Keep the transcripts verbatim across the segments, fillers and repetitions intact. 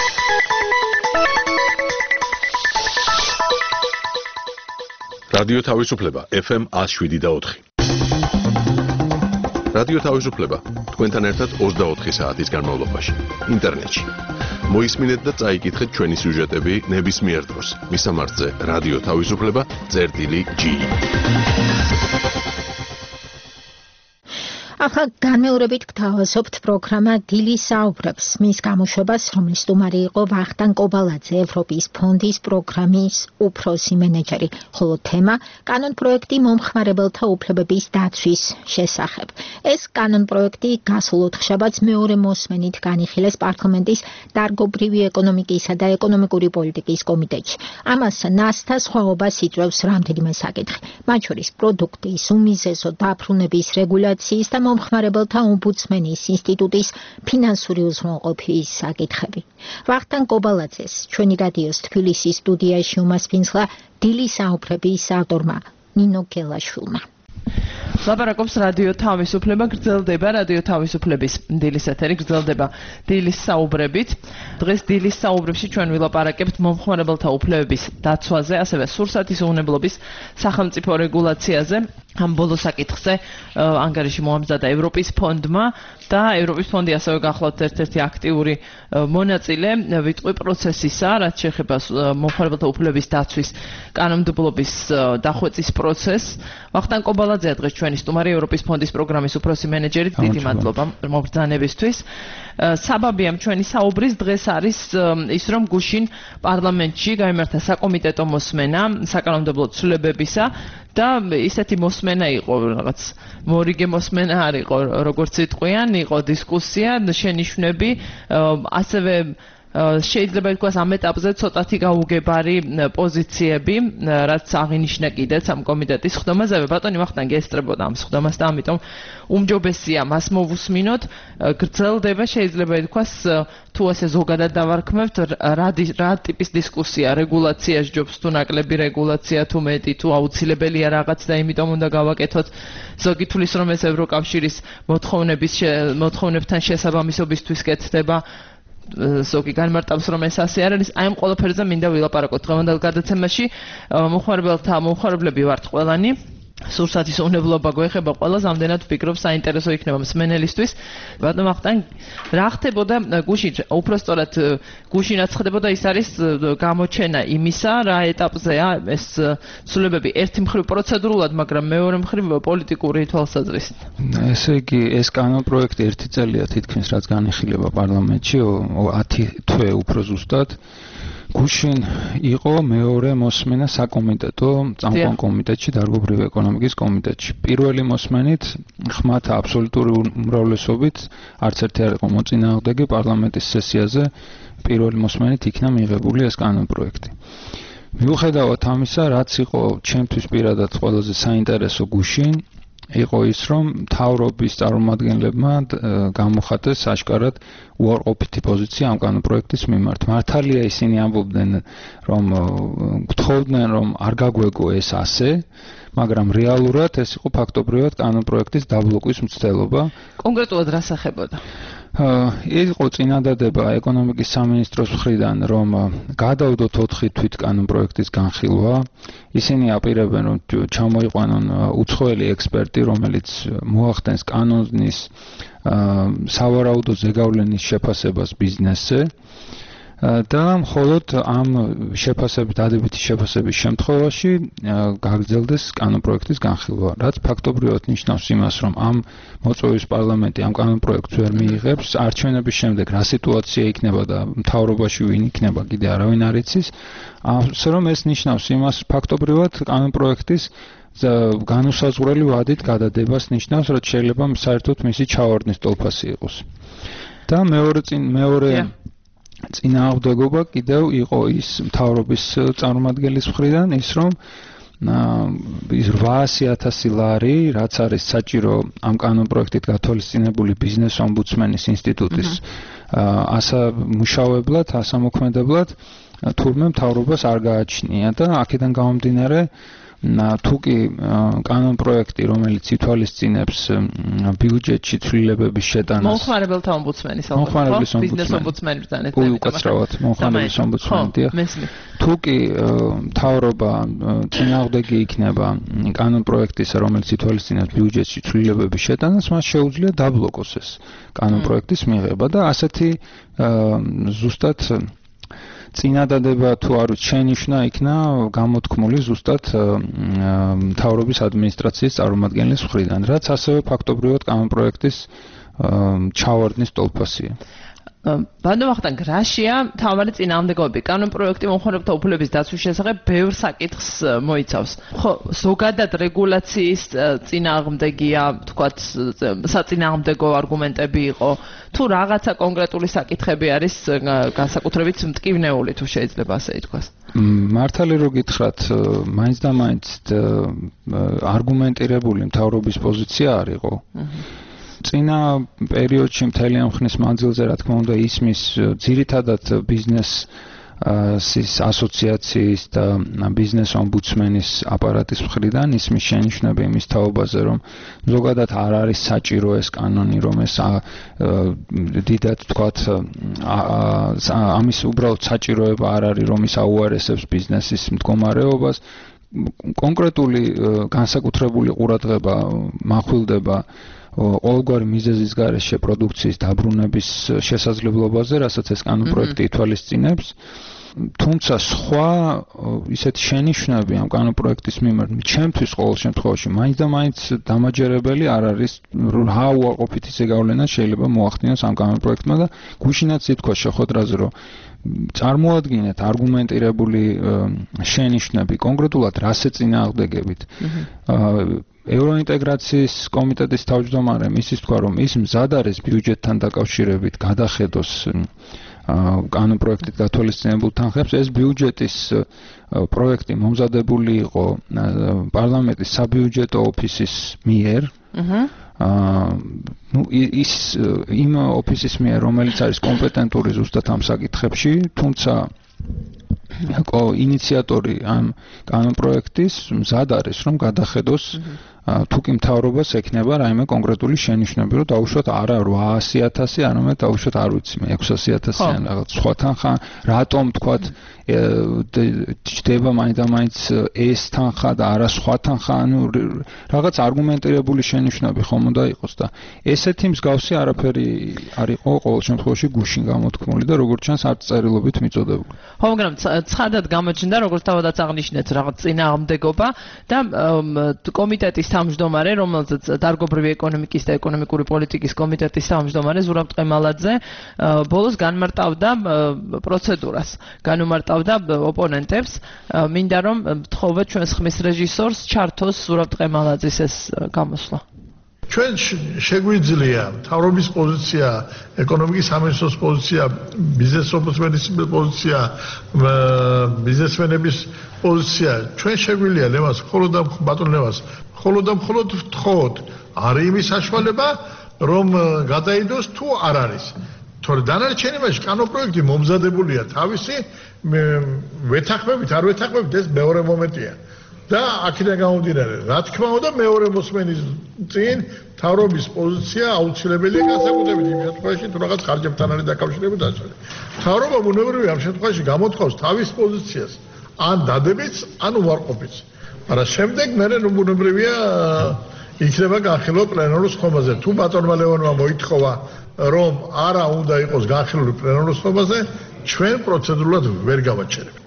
რადიო თავისუფლება ეფ ემ one oh seven და four. რადიო თავისუფლება თქვენთან ერთად ოცდაოთხი საათის განმავლობაში ინტერნეტში. მოისმინეთ და წაიკითხეთ ჩვენი სიუჟეტები ნებისმიერ დროს. მისამართზე რადიო თავისუფლება წერტილი ჯი. ახლა განმეორებით გთავაზობთ პროგრამა დილის საუბრებს, მის გამოშვებას, რომლის სტუმარი იყო ვახტანგ კობალაძე, ევროპის ფონდის პროგრამის უფროსი მენეჯერი, ხოლო თემა კანონპროექტი მომხმარებელთა უფლებების დაცვის შესახებ. ეს კანონპროექტი გასულ ოთხშაბათს მეორე მოსმენით განიხილეს პარლამენტის დარგობრივი ეკონომიკისა და ეკონომიკური პოლიტიკის კომიტეტში. ამას ნასთა სხვაობას იწვევს რამდენიმე საკითხი, მათ შორის პროდუქტის უმიზესო დაფრუნების რეგულაციის და მომხმარებელთა ომბუდსმენის ინსტიტუტის ფინანსური უზრუნველყოფის საკითხები. ვახტანგ კობალაძეს ჩვენი რადიოს თბილისის სტუდიაში უმასპინძლა დილის საუბრების ავტორმა ნინო გელაშვილმა. ლაპარაკობს რადიო თავისუფლება, გრძელდება რადიო თავისუფლების დილის ეთერი, გრძელდება დილის საუბრებით. დღეს დილის საუბრებში ჩვენ ვილაპარაკებთ მომხმარებელთა უფლებების დაცვაზე, ასევე სურსათის უვნებლობის სახელმწიფო რეგულაციაზე. ამ ბოლო საკითხზე ანგარიში მოამზადა ევროპის ფონდმა და ევროპის ფონდი ასევე გახლავთ ერთ-ერთი აქტიური მონაწილე ვიტყვი პროცესისა, რაც შეეხება მომხმარებელთა უფლებების დაცვის კანონმდებლობის დახვეწის პროცესს. ვახტანგ კობალაძეა დღეს ჩვენი სტუმარი, ევროპის ფონდის პროგრამის უფროსი მენეჯერი. დიდი მადლობა მობრძანებისთვის. საბაბია ჩვენი საუბრის დღეს არის ის, რომ გუშინ პარლამენტში გაიმართა საკომიტეტო მოსმენა საკანონმდებლო ცვლილებებისა და ისეთი მოსმენა იყო, რაღაც მორიგე მოსმენა არ იყო, როგორც იტყვიან, იყო დისკუსია, შენიშვნები, ასევე შეიძლება ითქვას ამ ეტაპზე ცოტათი გაუგებარი პოზიციები, რაც აღინიშნა კიდეც ამ კომიტეტის ხდომაზე. ბატონი ვახტანგი ესწრებოდა ამ ხდომას და ამიტომ უმჯობესია მას მოვუსმინოთ. გრძელდება, შეიძლება ითქვას, თუ ასე ზოგადად დავარქმევთ, რა ტიპის დისკუსია, რეგულაცია სჯობს, თუ ნაკლები რეგულაცია, თუ მეტი, თუ აუცილებელია რაღაც და იმიტომ უნდა გავაკეთოთ. ზოგი თulis რომ ეს ევროკავშირის მოთხოვნების მოთხოვნებთან შესაბამისობისთვის კეთდება. ზოგი განმარტავს რომ ეს ასე არ არის. აი ამ ყველაფერზე მინდა ვილაპარაკოთ დღევანდელ გადაცემაში. მომხმარებელთა მომხმარებლები ვართ ყველანი. სურსათის უვნებლობა გვეხება ყველას, ამდენად ვფიქრობ საინტერესო იქნება მსმენელისთვის. ბატონ ვახტანგ, რა ხდებოდა გუშინ, უпростоრად გუშინაც ხდებოდა, ის არის გამოჩენა იმისა, რა ეტაპზეა ეს ცვლილებები, ერთი მხრივ პროცედურულად, მაგრამ მეორე მხრივ პოლიტიკური თვალსაზრისით. ესე იგი, ეს კანონპროექტი ერთი წელია თითქმის რაც განიხილება პარლამენტში, ათი თვე უფრო ზუსტად. გუშინ იყო მეორე მოსმენა საკომიტეტო წამყვან კომიტეტში, დარგობრივი ეკონომიკის კომიტეტში. პირველი მოსმენით ხმათა აბსოლუტური უმრავლესობით არც ერთი არ იყო მოწინააღმდეგე პარლამენტის სესიაზე. პირველი მოსმენით იქნა მიღებული ეს კანონპროექტი. მიუხედავად ამისა, რაც იყო ჩემთვის პირადად ყველაზე საინტერესო გუშინ, იყო ის, რომ მთავრობის წარმომადგენლებმა გამოხატეს აშკარად უარყოფითი პოზიცია ამ კანონპროექტის მიმართ. მართალია ისინი ამბობდნენ, რომ გთხოვდნენ, რომ არ გაგვეგო ეს ასე, მაგრამ რეალურად ეს იყო ფაქტობრივად კანონპროექტის დაბლოკვის მცდელობა. კონკრეტულად რა სახებოდა? იყო წინადადება ეკონომიკის სამინისტროს მხრიდან, რომ გადავდოთ ოთხი თვით კანონპროექტის განხილვა. ისინი აპირებენ, რომ ჩამოიყვანონ უცხოელი ექსპერტი, რომელიც მოახდენს კანონის სავარაუდო ზეგავლენის შეფასებას ბიზნესზე. და მხოლოდ ამ შეფასების დადებითი შეფასების შემთხვევაში გაგრძელდეს კანონპროექტის განხილვა, რაც ფაქტობრივად ნიშნავს იმას, რომ ამ მოწვევის პარლამენტი ამ კანონპროექტს ვერ მიიღებს, არჩევნების შემდეგ რა სიტუაცია იქნება და მთავრობაში ვინ იქნება, კიდე არავინ არ იცის. ასე რომ ეს ნიშნავს იმას, ფაქტობრივად კანონპროექტის განუსაზღვრელი ვადით გადადებას ნიშნავს, რაც შეიძლება საერთოდ მისი ჩავარდნის ტოლფასი იყოს. და მეორე წინ მეორე წინააღმდეგობა კიდევ იყო ის მთავრობის წარმომადგენლის მხრიდან, ის რომ ის რვაასი ათასი ლარი, რაც არის საჭირო ამ კანონპროექტით გათვალისწინებული ბიზნეს ომბუდსმენის ინსტიტუტის ასამუშავებლად, ასამოქმედებლად, თურმე მთავრობას არ გააჩნია და აქედან გამომდინარე თუ კი კანონ პროექტი, რომელიც ითვალისწინებს ბიუჯეტში ცვლილებების შეტანას მომხმარებელთა ომბუდსმენის მომხმარებლის ბიზნეს ომბუდსმენის დანეთ უკაცრავად მომხმარებლის ომბუდსმენი თუ კი მთავრობა წინააღმდეგი იქნება კანონ პროექტისა, რომელიც ითვალისწინებს ბიუჯეტში ცვლილებების შეტანას, მას შეუძლია დაბლოკოს ეს კანონ პროექტის მიღება და ასეთი ზუსტად წინადადება თუ არ შენიშნა იქნა გამოთქმული ზუსტად მთავრობის ადმინისტრაციის წარმომადგენლის მხრიდან, რაც ასევე ფაქტობრივად კანონ პროექტის ჩავარდნის ტოლფასია. ბანდო ვახტანგ, რაშია თავარი წინააღმდეგობები? კანონ პროექტი მომხმარებელთა უფლების დაცვის შესახებ ბევრ საკითხს მოიცავს. ხო, ზოგადად რეგულაციის წინააღმდეგია, თქვათ, საწინააღმდეგო არგუმენტები იყო, თუ რაღაცა კონკრეტული საკითხები არის განსაკუთრებით მტკივნეული, თუ შეიძლება ასე ითქვას. მართალი რო გითხრათ, მაინც და მაინც არგუმენტირებული მთავრობის პოზიცია არ იყო. წინა პერიოდში მთელი ამ ხნის მანძილზე, რა თქმა უნდა, ისმის ძირითადად ბიზნესის ასოციაციის და ბიზნეს ომბუდსმენის აპარატის მხრიდან ისმის შენიშვნები იმის თაობაზე, რომ ზოგადად არ არის საჭირო ეს კანონი, რომ ეს დიდად თქვათ ამის უბრალოდ საჭიროება არ არის, რომ ის აუარესებს ბიზნესის მდგომარეობას. კონკრეტული განსაკუთრებული ყურადღება მახვილდება ყოველგვარი მიზეზის გარეშე პროდუქციის დაბრუნების შესაძლებლობაზე, რასაც ეს კანონ პროექტი ითვალისწინებს. თუმცა სხვა ისეთი შენიშვნები ამ კანონ პროექტის მიმართ, ჩემთვის ყოველ შემთხვევაში მაინც და მაინც დამაჯერებელი არ არის, რა უარყოფითი ზეგავლენა შეიძლება მოახდინოს ამ კანონ პროექტმა და გუშინაც ითქვა შეხვედრაზე, რომ წარმოადგინეთ არგუმენტირებული შენიშვნები კონკრეტულად რას ეწინააღმდეგებით. ევროინტეგრაციის კომიტეტის თავმჯდომარემ ისიც თქვა, რომ ის მზად არის ბიუჯეტთან დაკავშირებით გადახედოს კანონ პროექტით გათვალისწინებულ თანხებს. ეს ბიუჯეტის პროექტი მომზადებული იყო პარლამენტის საბიუჯეტო ოფისის მიერ. ну ის იმ ოფისის მიერ, რომელიც არის კომპეტენტური ზუსტად ამ საკითხებში, თუმცა ინიციატორი ამ კანონ პროექტის მზად არის, რომ გადახედოს თუ კი მთავრობას ექნება რაიმე კონკრეტული შენიშვნები, რომ დაუშვათ არა ოთხასი ათასი, არამედ დაუშვათ არ ვიცი მე ექვსასი ათასი ან რაღაც სხვა თანხა, რატომ თქვათ ჩდება მაინც და მაინც ეს თანხა და არა სხვა თანხა, ანუ რაღაც არგუმენტირებული შენიშვნები ხომ უნდა იყოს და ესეთი მსგავსი არაფერი არ იყო ყოველ შემთხვევაში გუშინ გამოთქმული და როგორც ჩანს არც წერილობით მიწოდებული. ხო, მაგრამ ცხადად გამოჩნდა, როგორც თავადაც აღნიშნეთ, რაღაც წინააღმდეგობა და კომიტეტის თავმჯდომარე, რომელზეც დარგობრივი ეკონომიკის და ეკონომიკური პოლიტიკის კომიტეტის თავმჯდომარე ზურაბ ტყემალაძე ბოლოს განმარტავდა პროცედურას, განუმარტავდა ოპონენტებს, მინდა რომ თხოვეთ ჩვენს ხმის რეჟისორს ჩართოს ზურაბ ტყემალაძის ეს გამოსვლა. ჩვენ შეგვიძლია მთავრობის პოზიცია, ეკონომიკის სამინისტროს პოზიცია, ბიზნეს ომბუდსმენის პოზიცია, ბიზნესმენების პოზიცია, ჩვენ შეგვიძლია ლევას მხოლოდ და ბატონ ლევას მხოლოდ და მხოლოდ ვთხოვოთ, არის იმის საშუალება, რომ გადაიდოს თუ არ არის. თორე დანარჩენებაში კანონ პროექტი მომზადებულია თავისი ვეთანხმებით, არ ვეთანხმებით, ეს მეორე მომენტია. და აქედან გამომდინარე, რა თქმა უნდა, მეორე მოსმენის წინ მთავრობის პოზიცია აუცილებელია განსაკუთრებით იმ შემთხვევაში, თუ რაღაც ხარჯებთან არის დაკავშირებული და ასე. მთავრობა ბუნებრივია ამ შემთხვევაში გამოთქვას თავის პოზიციას, ან დადებიც, ან უარყოფით. მაგრამ შემდეგ მერე ბუნებრივია იქნება განხილვა პლენარულ სხდომაზე. თუ ბატონმა ლევონმა მოითხოვა, რომ არა უნდა იყოს განხილული პლენარულ სხდომაზე, ჩვენ პროცედურულად ვერ გავაჩერებთ.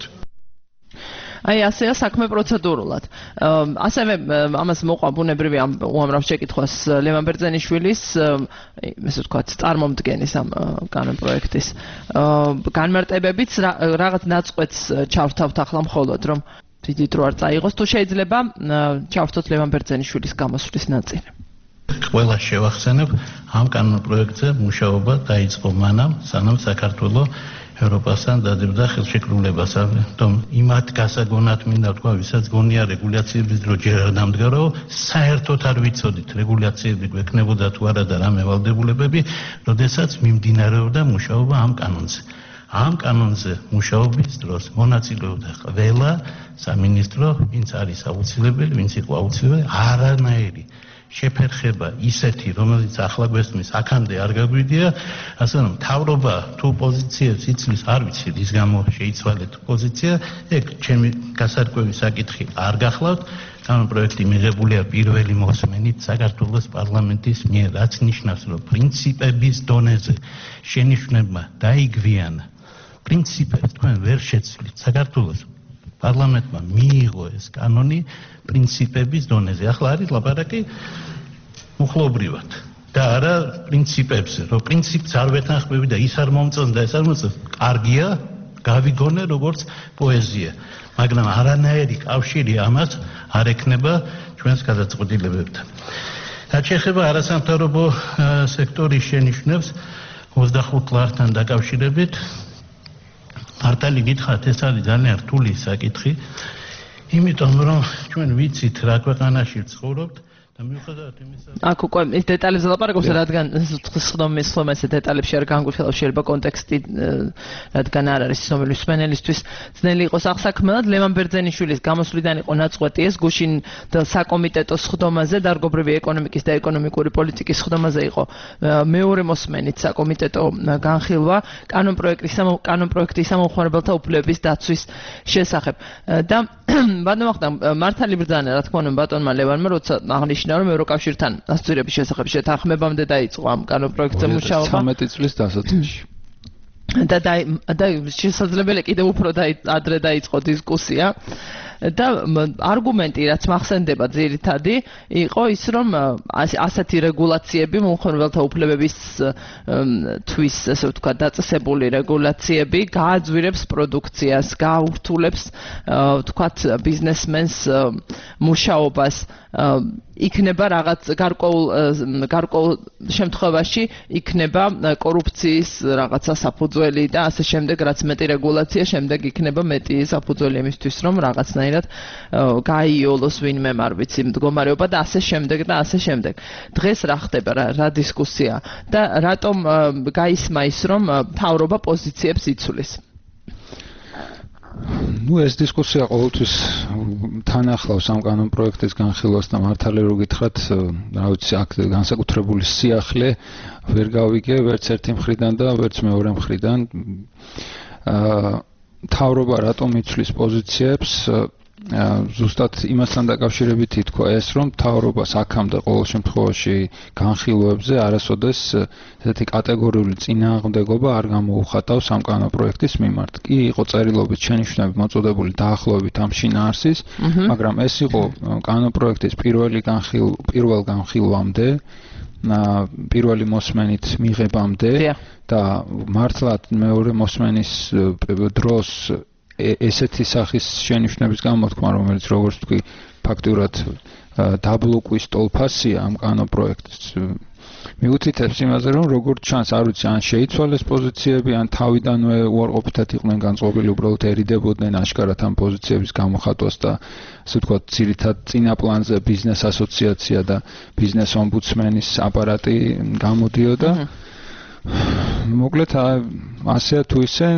აი ასეა საქმე პროცედურულად. ასევე ამას მოყვა ბუნებრივი ამ უამრავ შეკითხვას ლევან ბერძენიშვილის, ესე ვთქვათ, წარმომდგენის ამ კანონ პროექტის განმარტებებიც რაღაც ნაწყვეტს ჩავრთავთ ახლა მხოლოდ, რომ დიდი დრო არ წაიღოს, თუ შეიძლება ჩავრთოთ ლევან ბერძენიშვილის გამოსვლის ნაწილი. ყველა შევახსენებ, ამ კანონ პროექტზე მუშაობა დაიწყო მანამ, სანამ საქართველოს ევროპასთან დადებდა ხელშეკრულებას. თუმ იმათ გასაგონად მინდა თქვა, ვისაც გონია რეგულაციების დრო ჯერ არ დამდგარო, საერთოდ არ ვიცოდით რეგულაციები გვექნებოდა თუ არა და რა მევალდებულებები, როდესაც მიმდინარეობდა მუშაობა ამ კანონზე. ამ კანონზე მუშაობის დროს მონაწილეობდა ყველა სამინისტრო, ვინც არის აუცილებელი, ვინც იყო აუცილებელი, არანაირი შეფერხება ისეთი, რომელიც ახლა გვესმის, აქამდე არ გაგვიდია, ასე რომ მთავრობა თუ პოზიციებს იცვლის, არ ვიცი, რის გამო შეიცვალეთ პოზიცია, ეგ ჩემი გასარკვევი საკითხი არ გახლავთ. კანონპროექტი მიღებულია პირველი მოსმენით საქართველოს პარლამენტის მიერ, რაც ნიშნავს, რომ პრინციპების დონეზე შენიშვნებმა დაიგვიანა. პრინციპებს თქვენ ვერ შეცვლით. საქართველოს პარლამენტმა მიიღო ეს კანონი პრინციპების დონეზე. ახლა არის ლაპარაკი მუხლობრივად და არა პრინციპებზე, რომ პრინციპს არ ვეთანხმები და ის არ მომწონს და ეს არ მომწონს. კარგია, გავიგონე როგორც პოეზია, მაგრამ არანაირი კავშირი ამას არ ექნება ჩვენს გადაწყვეტილებებთან. რაც შეეხება არასამთავრობო სექტორის შენიშვნებს ოცდახუთ ლართან დაკავშირებით, მართალი გითხრათ, ეს არის ძალიან რთული საკითხი, იმიტომ რომ ჩვენ ვიცით რა ქვეყანაში ვცხოვრობთ და მიუხედავად იმისა, აქ უკვე ის დეტალებზე ლაპარაკობს, რადგან ხსნომის ხომას დეტალებში არ განგვიხილავ, შეიძლება კონტექსტი რადგან არ არის ცნობილი მსმენელისთვის ძნელი იყოს აღსაქმნელად. ლევან ბერძენიშვილის გამოსვლიდან იყო ნაწყვეტი ეს გუშინ საკომიტეტო სხდომაზე, დარგობრივი ეკონომიკის და ეკონომიკური პოლიტიკის სხდომაზე იყო მეორე მოსმენით საკომიტეტო განხილვა კანონპროექტის კანონპროექტის სამომხმარებელთა უფლებების დაცვის შესახებ. და ბატონო ვახტანგ, მართალი ბრძანა, რა თქმა უნდა, ბატონმა ლევანმა, როცა აღნიშნა რომ ევროკავშირთან ასოცირების შესახებ შეთანხმებამდე დაიწყო ამ კანონპროექტზე მუშაობა ცამეტი წლის დასაწყისში. და და შესაძლებელი კიდევ უფრო ადრე დაიწყო დისკუსია. და არგუმენტი, რაც მახსენდება ძირითადი, იყო ის, რომ ასეთი რეგულაციები, მომხმარებელთა უფლებების თვის, ასე ვთქვათ, დაწესებული რეგულაციები გააძვირებს პროდუქციას, გააურთულებს, ვთქვათ, ბიზნესმენს მუშაობას. იქნება რაღაც გარკვეულ გარკვეულ შემთხვევაში იქნება კორუფციის რაღაცა საფუძველი და ასე შემდეგ, რაც მეტი რეგულაცია, შემდეგ იქნება მეტი საფუძველი იმისთვის, რომ რაღაცნაირად გაიოლოს ვინმე არ ვიცი მდგომარეობა და ასე შემდეგ და ასე შემდეგ. დღეს რა ხდება, რა დისკუსია და რატომ გაისმა ის, რომ მთავრობა პოზიციებს იცვლის? ნუ ეს დისკუსია ყოველთვის თან ახლავს ამ კანონპროექტის განხილვას და მართალი რო გითხრათ, რა ვიცი, აქ განსაკუთრებული სიახლე ვერ გავიგე ვერც ერთი მხრიდან და ვერც მეორე მხრიდან. აა მთავრობა რატომ იცვლის პოზიციებს? ზუსტად იმასთან დაკავშირებით ითქვა ეს, რომ მთავრობას აქამდე ყოველ შემთხვევაში განხილვებზე არასოდეს ესეთი კატეგორიული წინააღმდეგობა არ გამოუხატავს ამ კანონპროექტის მიმართ. კი იყო წერილობით შენიშვნები მოწოდებული დაახლოებით ამ შინაარსის, მაგრამ ეს იყო კანონპროექტის პირველი განხილვა, პირველ განხილვამდე, პირველი მოსმენით მიღებამდე და მართლაც მეორე მოსმენის დროს ესეთი სახის შენიშვნების გამოთქმა, რომელიც როგორც თქვი, ფაქტურად დაბლოკვის ტოლფასია ამ კანონპროექტის. მიუთითებს იმაზე, რომ როგორც ჩანს, არ ვიცი, ან შეიცვალეს პოზიციები, ან თავიდანვე უარყოფითად იყვნენ განწყობილი, უბრალოდ ერიდებოდნენ აშკარად ამ პოზიციების გამოხატვას და ასე ვთქვათ, ძირითად წინა პლანზე ბიზნეს ასოციაცია და ბიზნეს ომბუდსმენის აპარატი გამოდიოდა. მოკლედ ასეა თუ ისე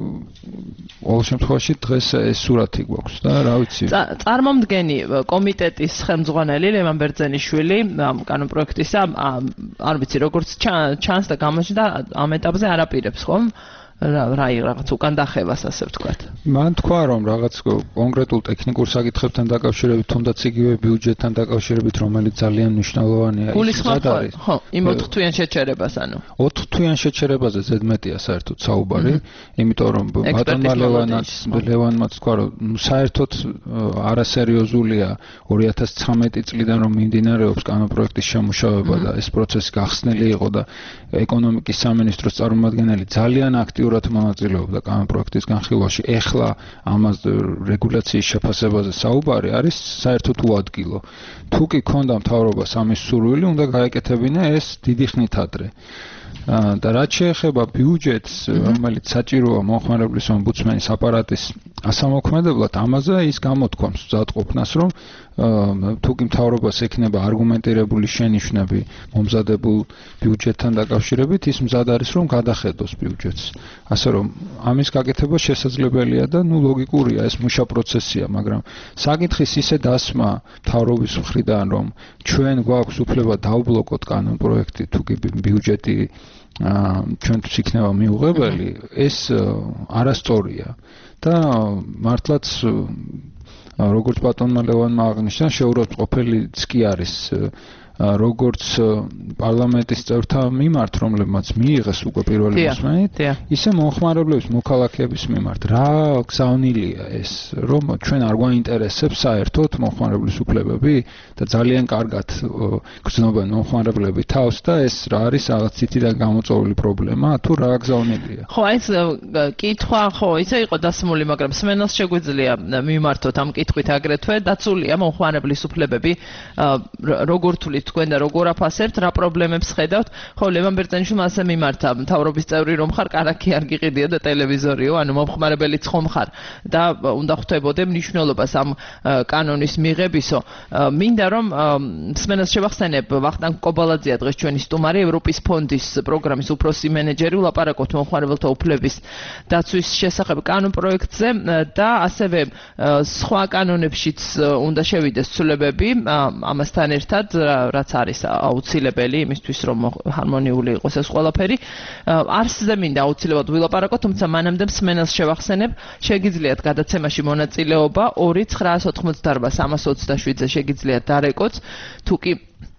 ყოველ შემთხვევაში დღეს ეს სურათი გვაქვს და რა ვიცი. წარმომდგენი კომიტეტის ხელმძღვანელი ლევან ბერძენიშვილი ამ კანონპროექტისა, არ ვიცი, როგორც ჩანს და გამოჩნდა ამ ეტაპზე არ აპირებს, ხო? რა რაღაც უკან დახევას, ასე ვთქვათ. მან თქვა, რომ რაღაც კონკრეტულ ტექნიკურ საკითხებთან დაკავშირებით, თუნდაც იგივე ბიუჯეტთან დაკავშირებით, რომელიც ძალიან მნიშვნელოვანია. გულისხმობ, ხო, იმ ოთხთვიან შეჩერებას, ანუ. ოთხთვიან შეჩერებაზე ზედმეტია საერთოდ საუბარი, იმიტომ რომ ბატონმა ლევანაც ლევანმაც თქვა, რომ საერთოდ არასერიოზულია ორი ათას ცხრამეტი წლიდან რომ მიმდინარეობს კანონპროექტის შემუშავება და ეს პროცესი გახსნილი იყო და ეკონომიკის სამინისტროს წარმომადგენელი ძალიან აქტიურად მონაწილეობდა კანონპროექტის განხილვაში. ეხლა ამას რეგულაციის შეფასებაზე საუბარი არის საერთოდ უადგილო. თუ კი ქონდა მთავრობას ამის სურვილი, უნდა გაეკეთებინა ეს დიდი ხნით ადრე. და რაც შეეხება ბიუჯეტს, რომელიც საჭიროა მომხმარებლის ომბუდსმენის აპარატის ასამოქმედებლად, ამაზე ის გამოთქვამს მზადყოფნას, რომ თუკი მთავრობას ექნება არგუმენტირებული შენიშვნები მომზადებულ ბიუჯეტთან დაკავშირებით, ის მზად არის რომ გადახედოს ბიუჯეტს. ასე რომ ამის გაკეთება შესაძლებელია და ნუ ლოგიკურია, ეს მუშა პროცესია, მაგრამ საკითხის ისე დასმა მთავრობის მხრიდან, რომ ჩვენ გვაქვს უფლება დავბლოკოთ კანონპროექტი, თუკი ბიუჯეტი ჩვენთვის იქნება მიუღებელი, ეს არასწორია და მართლაც როგორც ბატონმა ლევანმა აღნიშნა, შეურაცხმყოფელიც კი არის როგორც პარლამენტის წევრთა მიმართ, რომლებმაც მიიღეს უკვე პირველი მოსმენით, ისე მომხმარებლების მოქალაქეების მიმართ. რა გზავნილია ეს, რომ ჩვენ არ გვაინტერესებს საერთოდ მომხმარებლის უფლებები და ძალიან კარგად გრძნობენ მომხმარებლები თავს და ეს რა არის რაღაც ციტიდან გამოწვეული პრობლემა, თუ რა გზავნილია. ხო, ეს კითხვა ხო, ისე იყო დასმული, მაგრამ სმენელს შეგვიძლია მიმართოთ ამ კითხვით აგრეთვე, დაცულია მომხმარებლის უფლებები, როგორ თulit თქვენ და როგორ აფასებთ, რა პრობლემებს ხედავთ? ხო, ლევან ბერძენიშვილმა ასე მიმართა, მთავრობის წევრი რომ ხარ, კარაქი არ გიყიდიო და ტელევიზორიო, ანუ მომხმარებელიც ხომ ხარ და უნდა ხვდებოდე მნიშვნელობას ამ კანონის მიღებისო. მინდა რომ მსმენელს შევახსენებ, ვახტანგ კობალაძეა დღეს ჩვენი სტუმარი, ევროპის ფონდის პროგრამის უფროსი მენეჯერი, ვლაპარაკობთ მომხმარებელთა უფლების დაცვის შესახებ კანონპროექტზე და ასევე სხვა კანონებშიც უნდა შევიდეს ცვლილებები ამასთან ერთად, რაც არის აუცილებელი იმისთვის, რომ ჰარმონიული იყოს ეს ყველაფერი. არსზე მინდა აუცილებლად ვილაპარაკოთ, თუმცა მანამდე მსმენელს შევახსენებ, შეგიძლიათ გადაცემაში მონაწილეობა ორი ცხრაას ოთხმოცდაარბა სამას ოცდაშვიდზე შეგიძლიათ დარეკოთ, თუკი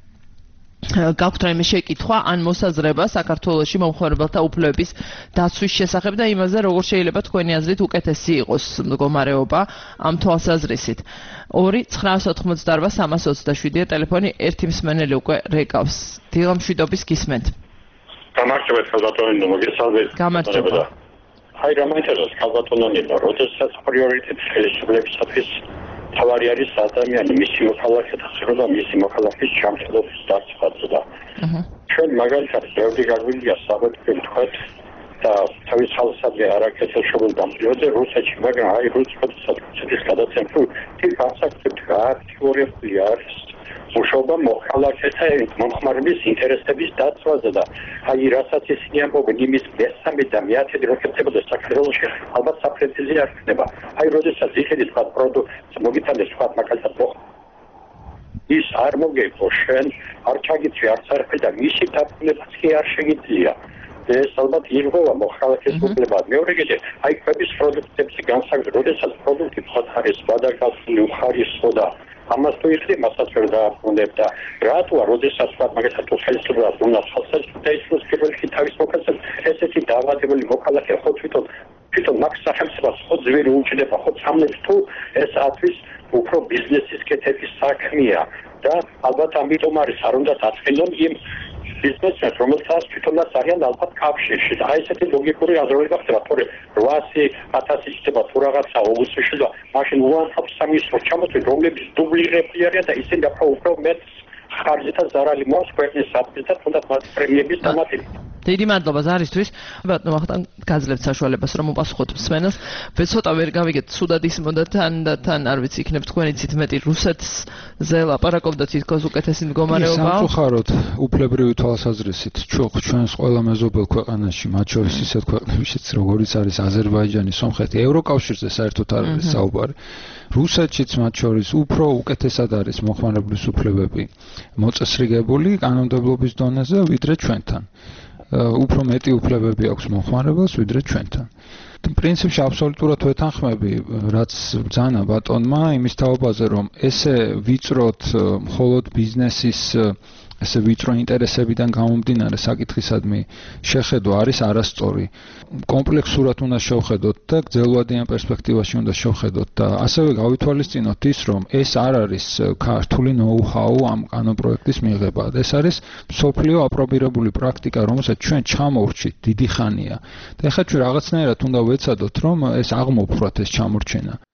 გაქვთ რაიმე შეკითხვა ან მოსაზრება საქართველოში მომხმარებელთა უფლებების დაცვის შესახებ და იმაზე, როგორ შეიძლება თქვენი აზრით უკეთესი იყოს მდგომარეობა ამ თვალსაზრისით. ორი ცხრაას ოთხმოცდაარბა სამას ოცდაშვიდია ტელეფონი, ერთი მსმენელი უკვე რეკავს. დილამშვიდობის გისმენთ. გამარჯობა, ხალბატონო, მოგესალმებით. გამარჯობა. აი, რა მაინტერესებს ხალბატონო, როდესაც პრიორიტეტი ხელისუფლებისათვის თავარი არის ადამიანი, მისი მოქალაქეთა ხდება, მისი მოქალაქის ჩამწედობის დაცვაზე. ჩვენ მაგალითად ბევრი გაგვილია საბუთი ვთქვათ და თავის ხალხსადმე არაკეთილ შობილ დამპირდე რუსეთში, მაგრამ აი რუსეთის გადაცემა თუ თი ფაქტობრივად გააქტიურებული არის მუშაობა მოქალაქეთა მომხმარებლის ინტერესების დაცვაზე და აი რასაც ისინი ამბობენ იმის მესამე და მეათედი რო ხდებოდა საქართველოში ალბათ საფრთხეზე არ ხდება. აი როდესაც ისეთი სხვა პროდუქტს მოგიტანეს სხვა მაგალითად ის არ მოგეყო შენ არ ჩაგიწვი არც არაფერი და მისი დაფულებაც კი არ შეგიძლია. ეს ალბათ ირღვევა მოხალხის უფლებად. მეორე კიდე აი კვების პროდუქტებში განსაკუთრებით როდესაც პროდუქტი ფოთ არის გადაგასული უხარისხო და ამას თუ იხდი მასაც ვერ დააბრუნებ და რატოა როდესაც ვთქვათ მაგალითად თუ ხელისუფლებას უნდა ხალხსაც დაისურვოს პირველი თავის მოქალაქეს ესეთი დაავადებული მოქალაქე ხო თვითონ თვითონ მაგ სახელმწიფოს ხო ძვირი უჭდება ხო სამნებს თუ ეს ათვის უფრო ბიზნესის კეთების საქმეა და ალბათ ამიტომ არის არ უნდა დაწყენონ იმ ბიზნესს რომელსაც თვითონაც არიან ალბათ კავშირში და აი ესეთი ლოგიკური აზროვნება ხდება თორე რვაასი ათასი ხდება თუ რაღაცა აუგუსტში და მაშინ უანთავს სამის ჩამოწვი რომლების დუბლირებული არიან და ისინი უფრო უფრო მეტ ხარჯთა ზარალი მოაქვს ქვეყნის საფრთხეს და თუნდაც მათ პრემიების დამატებით. დიდი მადლობა ზარისთვის. ბატონო ვახტანგ გაძლევთ საშუალებას რომ უპასუხოთ მსმენელს. ცოტა ვერ გავიგეთ სუდად ისმოდა თან და თან არ ვიცი იქნებ თქვენი ცით მეტი რუსეთზე ლაპარაკობდა თითქოს უკეთესი მდგომარეობა. სამწუხაროდ უფლებრივი თვალსაზრისით ჩვენს ყველა მეზობელ ქვეყანაში, მათ შორის ისეთ ქვეყნებშიც როგორიც არის აზერბაიჯანი, სომხეთი, ევროკავშირზე საერთოდ არ არის საუბარი. რუსეთშიც მათ შორის უფრო უკეთესად არის მომხმარებლის უფლებები მოწესრიგებული კანონმდებლობის დონეზე ვიდრე ჩვენთან. უფრო მეტი უფლებები აქვს მომხმარებელს ვიდრე ჩვენთან. პრინციპში აბსოლუტურად ვეთანხმები, რაც ბრძანა ბატონმა იმის თაობაზე, რომ ესე ვიწროთ მხოლოდ ბიზნესის ესე ვიწრო ინტერესებიდან გამომდინარე საკითხისადმი შეხედვა არის არასწორი. კომპლექსურად უნდა შევხედოთ და გრძელვადიან პერსპექტივაში უნდა შევხედოთ და ასევე გავითვალისწინოთ ის, რომ ეს არ არის ქართული ნოუ-ჰაუ ამ კანონპროექტის მიღება. ეს არის მსოფლიო აპრობირებული პრაქტიკა, რომელსაც ჩვენ ჩამოვრჩით დიდი ხანია. და ეხლა ჩვენ რაღაცნაირად უნდა ვეცადოთ, რომ ეს აღმოფხვრათ ეს ჩამორჩენა.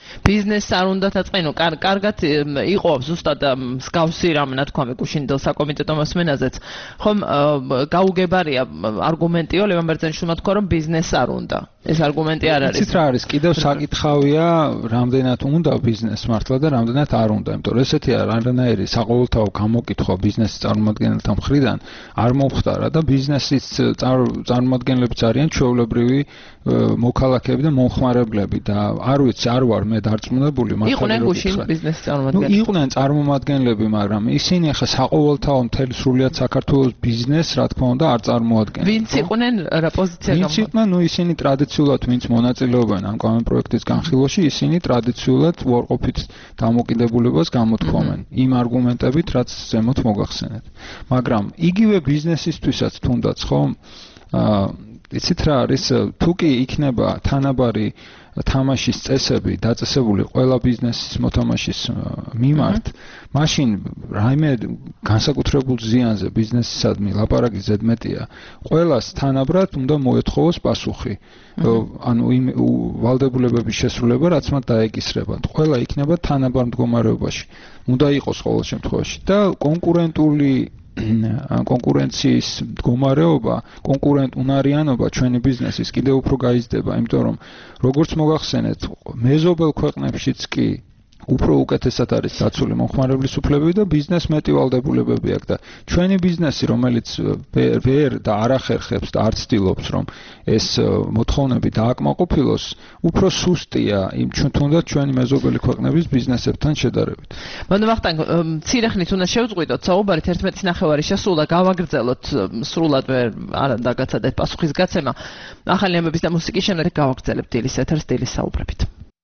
ბიზნესს არ უნდა დაწყენო, კარგად იყო ზუსტად მსგავსი რამე თქვა მეკუშინდელ საკომიტეტო მოსმენაზეც. ხომ გაუგებარია არგუმენტიო ლევან ბერძენიშვილმა თქვა რომ ბიზნესს არ უნდა. ეს არგუმენტი არ არის. იცით რა არის? კიდევ საკითხავია, რამდენად უნდა ბიზნესს მართლა და რამდენად არ უნდა, იმიტომ რომ ესეთია რანაირი საყოველთაო გამოკითხვა ბიზნესის წარმომადგენელთა მხრიდან არ მომხდარა და ბიზნესის წარმომადგენლებიც არიან ჩვეულებრივი მოქალაქეები და მომხმარებლები და არ ვიცი, არ ვარ მე დარწმუნებული მართლა. იყვნენ გუშინ ბიზნესის წარმომადგენლები. ნუ იყვნენ წარმომადგენლები, მაგრამ ისინი ახლა საყოველთაო მთელი სრულიად საქართველოს ბიზნესს რა თქმა უნდა არ წარმოადგენენ. ვინც იყვნენ რა პოზიცია გამო? ვინც იყვნენ, ნუ ისინი ტრადიციულად ვინც მონაწილეობენ ამ პროექტის განხილვაში, ისინი ტრადიციულად უარყოფით დამოკიდებულებას გამოთქვამენ იმ არგუმენტებით, რაც ზემოთ მოგახსენეთ. მაგრამ იგივე ბიზნესისთვისაც თუნდაც ხომ აა იცით რა არის, თუ კი იქნება თანაბარი თამაშის წესები დაწესებული ყველა ბიზნესის მოთამაშის მიმართ, მაშინ რაიმე განსაკუთრებულ ზიანზე ბიზნესისადმი ლაპარაკი ზედმეტია. ყველას თანაბრად უნდა მოეთხოვოს პასუხი. ანუ იმ ვალდებულებების შესრულება, რაც მათ დაეკისრებათ. ყველა იქნება თანაბარ მდგომარეობაში. უნდა იყოს ყოველ შემთხვევაში და კონკურენტული კონკურენციის მდგომარეობა, კონკურენტუნარიანობა ჩვენი ბიზნესის კიდევ უფრო გაიზრდება, იმიტომ რომ როგორც მოგახსენეთ, მეზობელ ქვეყნებშიც კი უფრო უკეთესად არის დაცული მომხმარებლის უფლებები და ბიზნეს მეტი ვალდებულებები აქვს და ჩვენი ბიზნესი, რომელიც ვერ და არ ახერხებს და არ ცდილობს, რომ ეს მოთხოვნები დააკმაყოფილოს, უფრო სუსტია იმ თუნდაც ჩვენი მეზობელი ქვეყნების ბიზნესებთან შედარებით. მოდით ვახტანგ, მცირე ხნით უნდა შევწყვიტოთ საუბარით ერთმეტის ნახევარი შესულა, გავაგრძელოთ სრულად ვერ არ დაგაცადეთ პასუხის გაცემა. ახალი ამბების და მუსიკის შემდეგ გავაგრძელებთ დილის ეთერს დილის საუბრებით.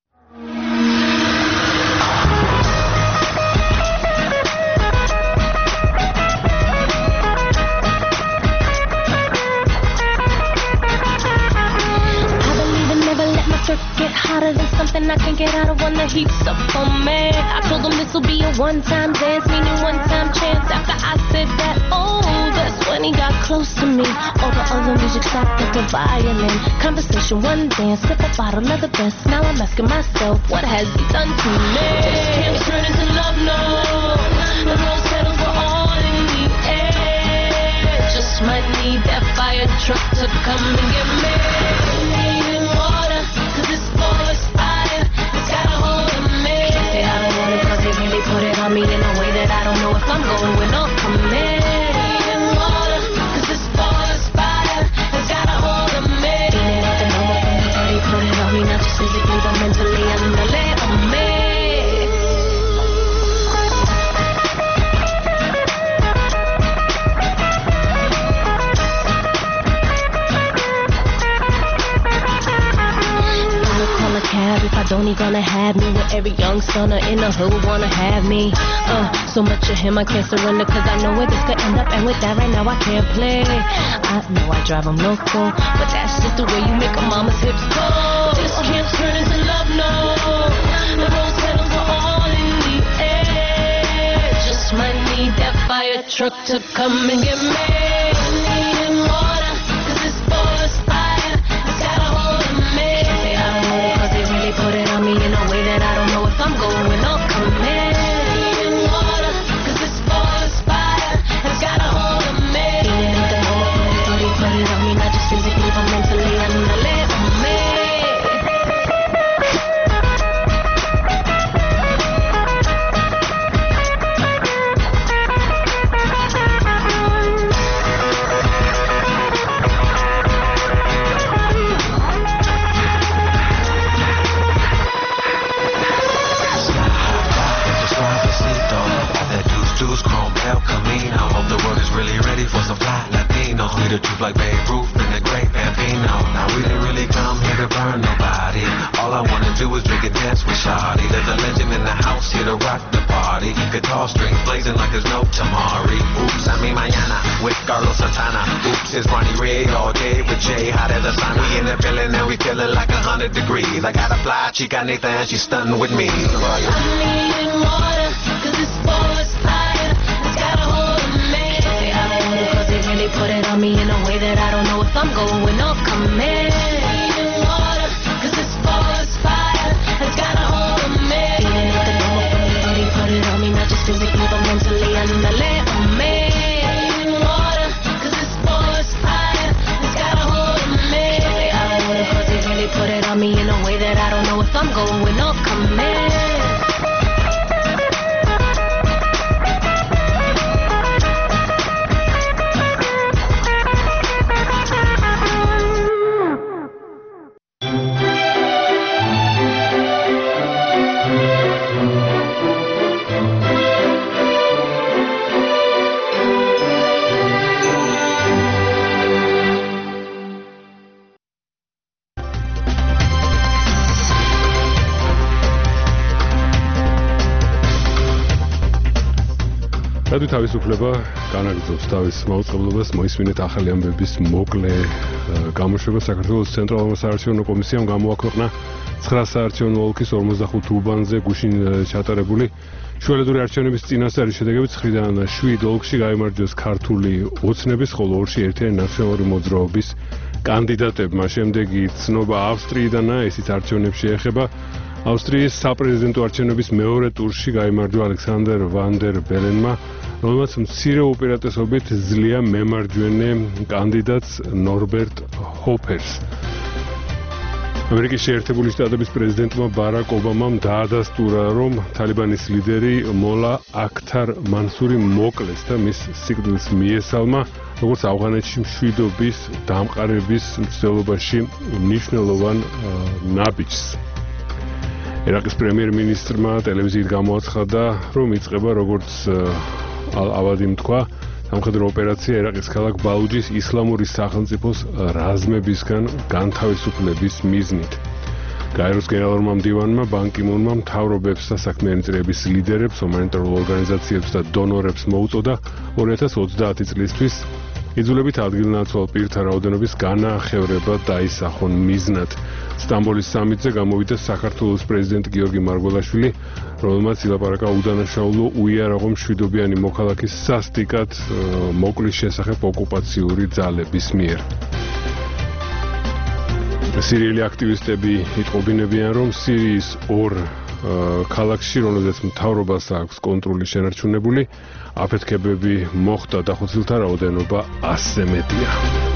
Get hotter than something I can get out of when the heat's up on me. I told them this'll be a one-time dance, meaning one-time chance. After I said that, oh, that's when he got close to me. All the other music stopped at the violin. Conversation, one dance, sip a bottle of the best. Now I'm asking myself, what has he done to me? This can't turn into love, no. The rose petals were all in the air. Just might need that fire truck to come and get me. Needing water. This boy's fire, it's got a hold of me. Can't say I don't want it cause they really put it on me in a way that I don't know if I'm going with no command. Needing water, cause this boy's fire, it's got a hold of me. Ain't it nothing over from me, already put it on me, not just physically but mentally, I'm in the lay on me. If I don't, he gonna have me with every young stunner in the hood wanna have me. Uh, so much of him I can't surrender cause I know where this could end up. And with that right now I can't play. I know I drive him loco, but that's just the way you make a mama's hips go. This can't turn into love, no. The rose petals are all in the air. Just might need that fire truck to come and get me. Needing water, cause this boy's fire, it's got a hold of me. Can't say I don't know it cause they really put it on me in a way that I don't know if I'm going with no command. Needing water, cause this boy's fire, it's got a hold of me. Ain't nothing over from me, already put it on me, not just physically but mentally, I'm in the lay on me. The truth like Babe Ruth and the great Bambino. Now we didn't really come here to burn nobody. All I wanna do is drink and dance with Shawty. There's a legend in the house here to rock the party. Guitar strings blazing like there's no tomorrow. Oops, I mean Mayana with Carlos Santana. Oops, it's Ronnie Ray all day with Jay. Hot as the sun. We in the building and we feeling like a hundred degrees. I got a fly chica Nathan and she's stunning with me. I'm needing water, cause this boy's fire, it's got a hold of me. Can't say I don't want it cause they really put it on me in a way that I don't know if I'm going with no command. Needing water, cause this boy's fire, it's got a hold I'm going all command. რადიო თავისუფლება განაგრძობს თავის მაუწყებლობას მოისმინეთ ახალი ამბების მოკლე გამოშვება. საქართველოს ცენტრალურმა საარჩევნო კომისიამ გამოაქვეყნა ცხრა საარჩევნო ოლქის ორმოცდახუთ უბანზე გუშინ ჩატარებული შუალედური არჩევნების წინასწარი შედეგებით ცხრიდან შვიდ ოლქში გაიმარჯვეს ქართული ოცნების, ხოლო ორში ერთიანი ნაციონალური მოძრაობის კანდიდატებმა. შემდეგი ცნობა ავსტრიიდანაა, ესიც არჩევნებში ეხება. ავსტრიის საპრეზიდენტო არჩევნების მეორე ტურში გაიმარჯვა ალექსანდერ ვან დერ ბელენმა, რომელმაც მცირე უპირატესობით ძლია მემარჯვენე კანდიდატს ნორბერტ ჰოფერს. ამერიკის შეერთებული შტატების პრეზიდენტმა ბარაკ ობამამ დაადასტურა, რომ თალიბანის ლიდერი მოლა აქთარ მანსური მოკლეს და მის სიკვდილს მიესალმა, როგორც ავღანეთში მშვიდობის დამყარების მცდელობაში მნიშვნელოვან ნაბიჯს. ერაყის პრემიერ-მინისტრმა ტელევიზიით გამოაცხადა, რომ იწყება, როგორც ავადიმ თქვა, სამხედრო ოპერაცია ერაყის ქალაქ ბალუჯის ისლამური სახელმწიფოს რაზმებისგან განთავისუფლების მიზნით. გაეროს გენერალურმა მდივანმა ბან კი მუნმა მთავრობებს და საქმიანი წრეების ლიდერებს, ჰუმანიტარულ ორგანიზაციებს და დონორებს მოუწოდა ორი ათას ოცდაათი წლისთვის იძულებით ადგილნაცვალ პირთა რაოდენობის განახევრება დაისახონ მიზნად. სტამბოლის სამიტზე გამოვიდა საქართველოს პრეზიდენტი გიორგი მარგველაშვილი, რომელმაც ილაპარაკა უდანაშაულო უიარაღო მშვიდობიანი მოქალაქის სასტიკად მოკლის შესახებ ოკუპაციური ძალების მიერ. სირიელი აქტივისტები იტყობინებიან, რომ სირიის ორ ქალაქში, რომელზეც მთავრობას აქვს კონტროლი შენარჩუნებული, აფეთქებები მოხდა და ხუთილთა რაოდენობა ასზე მეტია.